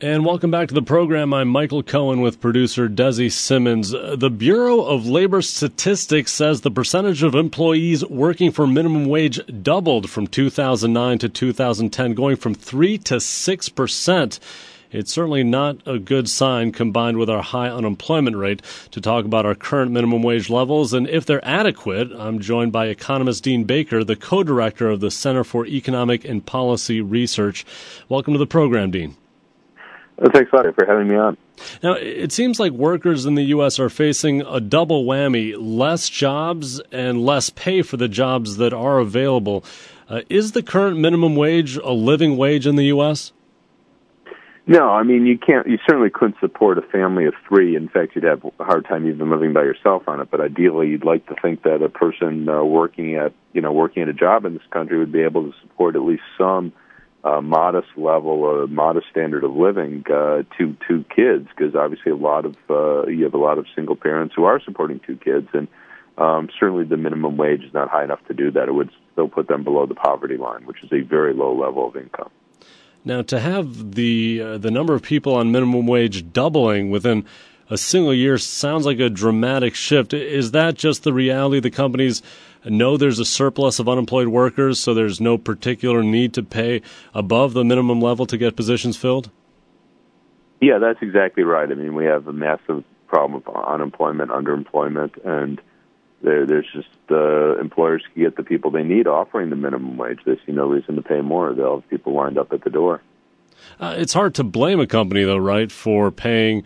And welcome back to the program. I'm Michael Cohen with producer Desi Simmons. The Bureau of Labor Statistics says the percentage of employees working for minimum wage doubled from 2009 to 2010, going from 3 to 6%. It's certainly not a good sign combined with our high unemployment rate. To talk about our current minimum wage levels and if they're adequate, I'm joined by economist Dean Baker, the co-director of the Center for Economic and Policy Research. Welcome to the program, Dean. Thanks a lot for having me on. Now, it seems like workers in the U.S. are facing a double whammy, less jobs and less pay for the jobs that are available. Is the current minimum wage a living wage in the U.S.? No, I mean, you certainly couldn't support a family of three. In fact, you'd have a hard time even living by yourself on it. But ideally, you'd like to think that a person working at a job in this country would be able to support at least some modest level or modest standard of living to two kids, because obviously you have a lot of single parents who are supporting two kids, and certainly the minimum wage is not high enough to do that. It would still put them below the poverty line, which is a very low level of income. Now, to have the number of people on minimum wage doubling within a single year sounds like a dramatic shift. Is that just the reality? The companies know there's a surplus of unemployed workers, so there's no particular need to pay above the minimum level to get positions filled? Yeah, that's exactly right. I mean, we have a massive problem of unemployment, underemployment, and there's just employers can get the people they need offering the minimum wage. They see no reason to pay more. They'll have people lined up at the door. It's hard to blame a company, though, right, for paying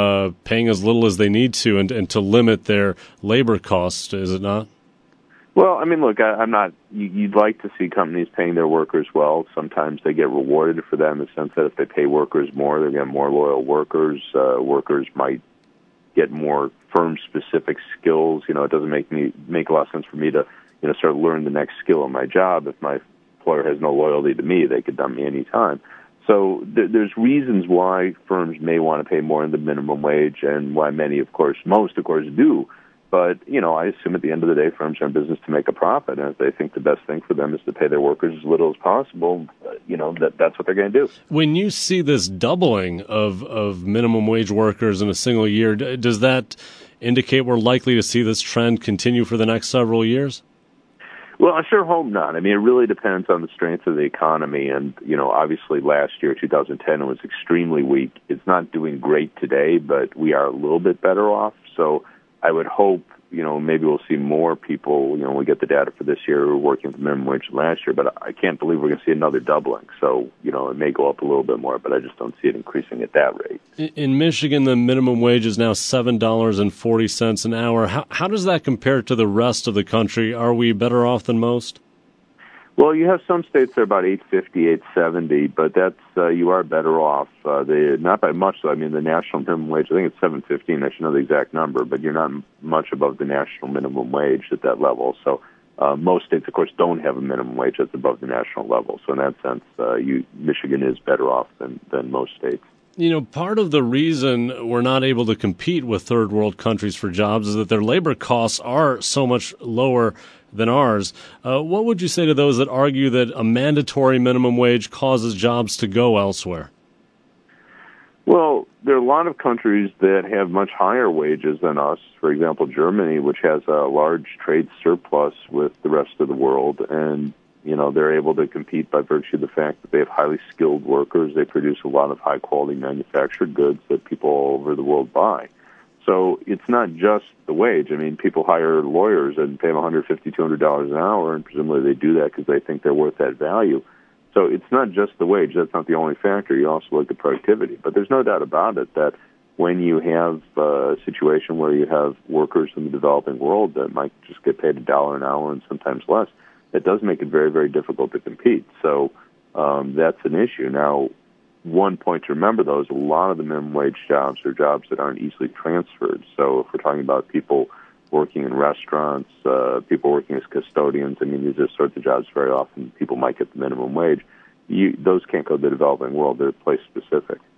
as little as they need to and to limit their labor costs, is it not? Well, I mean, look, I'm not. You'd like to see companies paying their workers well. Sometimes they get rewarded for that in the sense that if they pay workers more, they get more loyal workers. Workers might get more firm-specific skills. You know, it doesn't make a lot of sense for me to, sort of learn the next skill in my job. If my employer has no loyalty to me, they could dump me any time. So there's reasons why firms may want to pay more than the minimum wage, and why most, of course, do. But, I assume at the end of the day, firms are in business to make a profit, and if they think the best thing for them is to pay their workers as little as possible, that's what they're going to do. When you see this doubling of minimum wage workers in a single year, does that indicate we're likely to see this trend continue for the next several years? Well, I sure hope not. I mean, it really depends on the strength of the economy. And, obviously last year, 2010, it was extremely weak. It's not doing great today, but we are a little bit better off. So I would hope, maybe we'll see more people, when we get the data for this year who are working for minimum wage last year. But I can't believe we're going to see another doubling. So, it may go up a little bit more, but I just don't see it increasing at that rate. In Michigan, the minimum wage is now $7.40 an hour. How does that compare to the rest of the country? Are we better off than most? Well, you have some states that are about $8.50, $8.70, but that's you are better off. Not by much, though. I mean, the national minimum wage, I think it's $7.15. I should know the exact number, but you're not much above the national minimum wage at that level. So most states, of course, don't have a minimum wage that's above the national level. So in that sense, Michigan is better off than most states. Part of the reason we're not able to compete with third world countries for jobs is that their labor costs are so much lower than ours. What would you say to those that argue that a mandatory minimum wage causes jobs to go elsewhere? Well, there are a lot of countries that have much higher wages than us. For example, Germany, which has a large trade surplus with the rest of the world, and they're able to compete by virtue of the fact that they have highly skilled workers. They produce a lot of high-quality manufactured goods that people all over the world buy. So it's not just the wage. I mean, people hire lawyers and pay them $150, $200 an hour, and presumably they do that because they think they're worth that value. So it's not just the wage. That's not the only factor. You also look at productivity. But there's no doubt about it that when you have a situation where you have workers in the developing world that might just get paid $1 an hour and sometimes less, it does make it very, very difficult to compete. So that's an issue. Now, one point to remember, though, is a lot of the minimum wage jobs are jobs that aren't easily transferred. So if we're talking about people working in restaurants, people working as custodians, I mean, these are sorts of jobs very often people might get the minimum wage. Those can't go to the developing world. They're place-specific.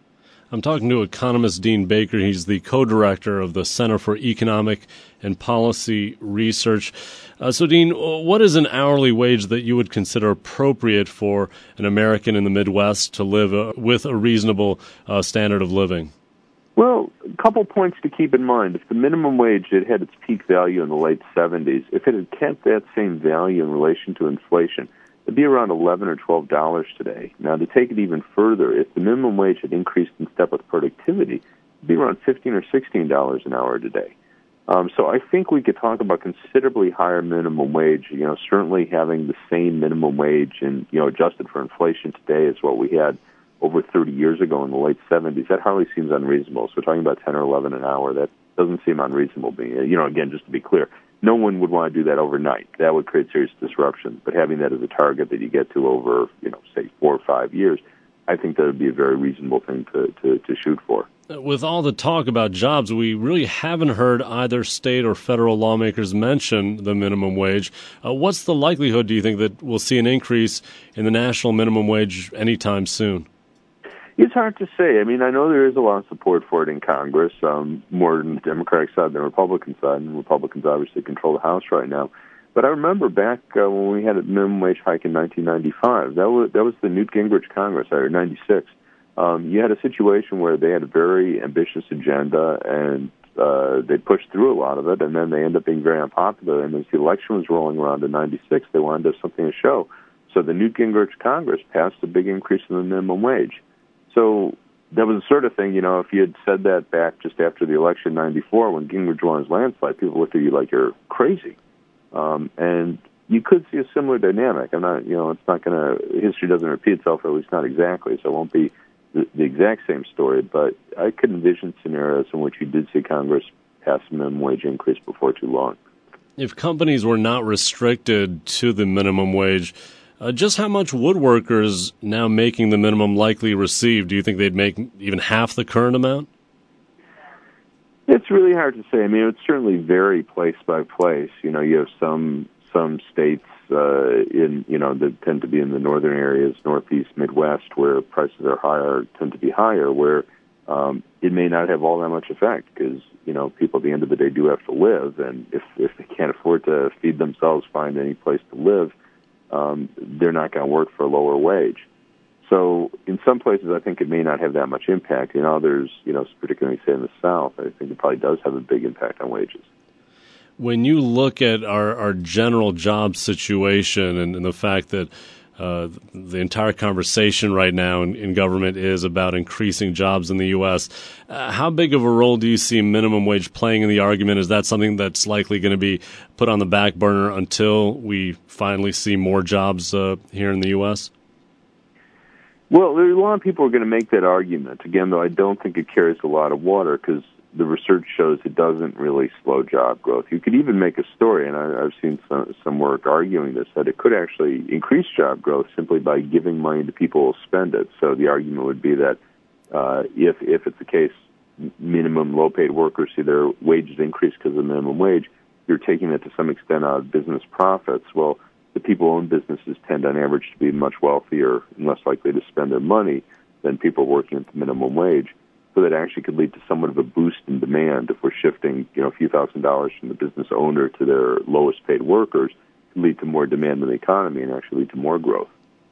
I'm talking to economist Dean Baker. He's the co-director of the Center for Economic and Policy Research. So, Dean, what is an hourly wage that you would consider appropriate for an American in the Midwest to live with a reasonable standard of living? Well, a couple points to keep in mind. If the minimum wage had its peak value in the late 70s, if it had kept that same value in relation to inflation, it'd be around $11 or $12 today. Now, to take it even further, if the minimum wage had increased in step with productivity, it'd be around $15 or $16 an hour today. So I think we could talk about considerably higher minimum wage. Certainly having the same minimum wage and adjusted for inflation today is what we had over 30 years ago in the late 70s. That hardly seems unreasonable. So we're talking about 10 or 11 an hour. That doesn't seem unreasonable. Again, just to be clear, no one would want to do that overnight. That would create serious disruption. But having that as a target that you get to over, say 4 or 5 years, I think that would be a very reasonable thing to shoot for. With all the talk about jobs, we really haven't heard either state or federal lawmakers mention the minimum wage. What's the likelihood, do you think, that we'll see an increase in the national minimum wage anytime soon? It's hard to say. I know there is a lot of support for it in Congress, more on the Democratic side than the Republican side, and Republicans obviously control the House right now. But I remember back when we had a minimum wage hike in 1995, that was the Newt Gingrich Congress, or 96. You had a situation where they had a very ambitious agenda, and they pushed through a lot of it, and then they ended up being very unpopular. And as the election was rolling around in 96, they wanted to have something to show. So the Newt Gingrich Congress passed a big increase in the minimum wage. So that was the sort of thing, if you had said that back just after the election in 94 when Gingrich won his landslide, people looked at you like you're crazy. And you could see a similar dynamic. It's not going to, history doesn't repeat itself, or at least not exactly, so it won't be the exact same story, but I could envision scenarios in which you did see Congress pass a minimum wage increase before too long. If companies were not restricted to the minimum wage, just how much would workers now making the minimum likely receive? Do you think they'd make even half the current amount? It's really hard to say. It would certainly vary place by place. You have some states that tend to be in the northern areas, Northeast, Midwest, where prices are higher, tend to be higher, where it may not have all that much effect because, people at the end of the day do have to live, and if they can't afford to feed themselves, find any place to live, they're not going to work for a lower wage. So in some places, I think it may not have that much impact. In others, particularly say in the South, I think it probably does have a big impact on wages. When you look at our general job situation and the fact that the entire conversation right now in government is about increasing jobs in the U.S., how big of a role do you see minimum wage playing in the argument? Is that something that's likely going to be put on the back burner until we finally see more jobs here in the U.S.? Well, there are a lot of people who are going to make that argument. Again, though, I don't think it carries a lot of water because the research shows it doesn't really slow job growth. You could even make a story, and I've seen some work arguing this, that it could actually increase job growth simply by giving money to people who will spend it. So the argument would be that if it's the case, minimum low-paid workers see their wages increase because of the minimum wage, you're taking it to some extent out of business profits. Well, the people who own businesses tend on average to be much wealthier and less likely to spend their money than people working at the minimum wage. So that actually could lead to somewhat of a boost in demand if we're shifting, a few $1,000s from the business owner to their lowest paid workers, could lead to more demand in the economy and actually lead to more growth.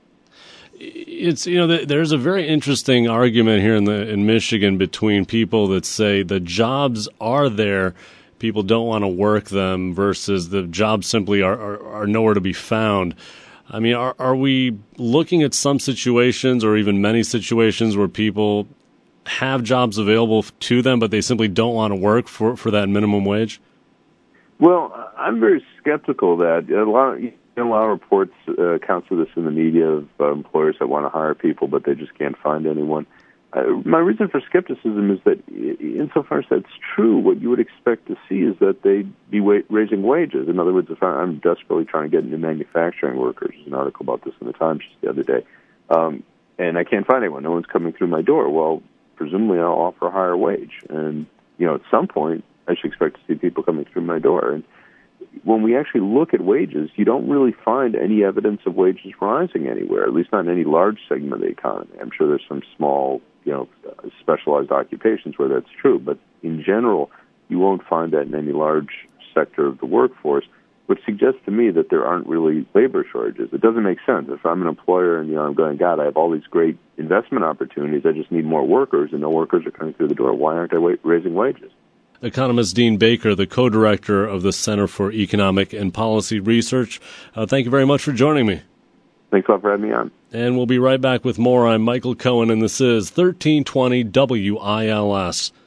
It's there's a very interesting argument here in Michigan between people that say the jobs are there, people don't want to work them, versus the jobs simply are nowhere to be found. Are we looking at some situations or even many situations where people have jobs available to them, but they simply don't want to work for that minimum wage? Well, I'm very skeptical of that. A lot of reports counsel this in the media of employers that want to hire people, but they just can't find anyone. My reason for skepticism is that insofar as that's true, what you would expect to see is that they'd be raising wages. In other words, if I'm desperately trying to get into manufacturing workers, there's an article about this in the Times just the other day, and I can't find anyone, no one's coming through my door, well, presumably I'll offer a higher wage. And, at some point, I should expect to see people coming through my door. And when we actually look at wages, you don't really find any evidence of wages rising anywhere, at least not in any large segment of the economy. I'm sure there's some small, specialized occupations where that's true. But in general, you won't find that in any large sector of the workforce, which suggests to me that there aren't really labor shortages. It doesn't make sense. If I'm an employer and I'm going, God, I have all these great investment opportunities, I just need more workers, and no workers are coming through the door. Why aren't I raising wages? Economist Dean Baker, the co-director of the Center for Economic and Policy Research. Thank you very much for joining me. Thanks a lot for having me on. And we'll be right back with more. I'm Michael Cohen, and this is 1320 WILS.